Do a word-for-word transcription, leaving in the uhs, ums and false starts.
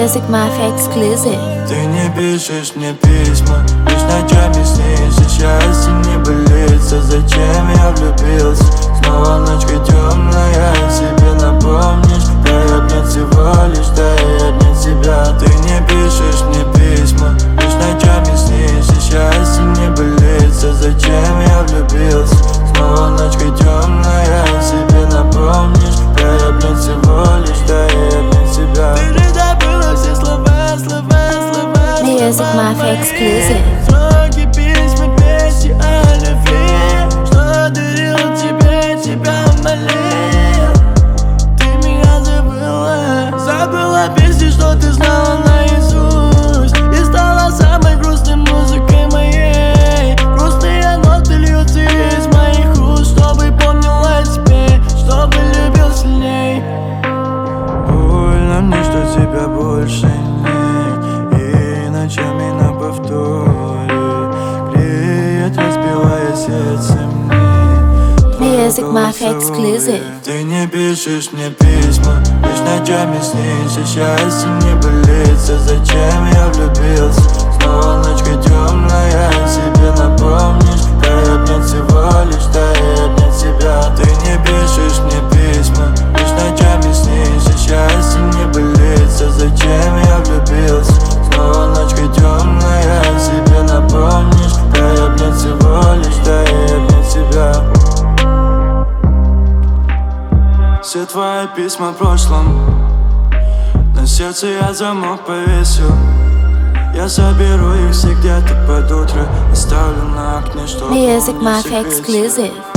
Music Mafia exclusive. Ты не пишешь мне письма, лишь ночами снишься. Счастье не болится, зачем я влюбился? Снова ночка темная, себе напомнишь. Дай обнять всего лишь, дай обнять себя. Ты не пишешь мне письма, лишь ночами снишься. Счастье не болится, зачем я влюбился? Снова ночка темная, себе напомнишь. Дай обнять всего лишь, дай обнять себя. Ты же забыла все слова, слова, слова. Music Mafia exclusive. Строки, письма, песни о любви, что дарил тебе, тебя молил. Ты меня забыла, забыла песни, что ты знала наизусть. И стала самой грустной музыкой моей. Грустные ноты льются из моих уст, чтобы помнила тебе, чтобы любил сильней. Больно мне, что тебя больше нет, и ночами на повторе греет, разбивая сердце мне. Music Mafia exclusive. Ты не пишешь мне письма, лишь ночами снишься. Счастье не болится, зачем я влюбился? Снова ночка темная, себе напомнишь. Дай обнять всего лишь, дай обнять себя. Ты не пишешь мне письма, лишь ночами снишься. Счастье не болится, зачем я влюбился? Снова ночка темная, себе напомнишь. Дай обнять всего лишь, дай обнять себя. Все твои письма в прошлом, на сердце я замок повесил. Я соберу их все где-то под утро, оставлю на окне, чтобы Music Mafia exclusive.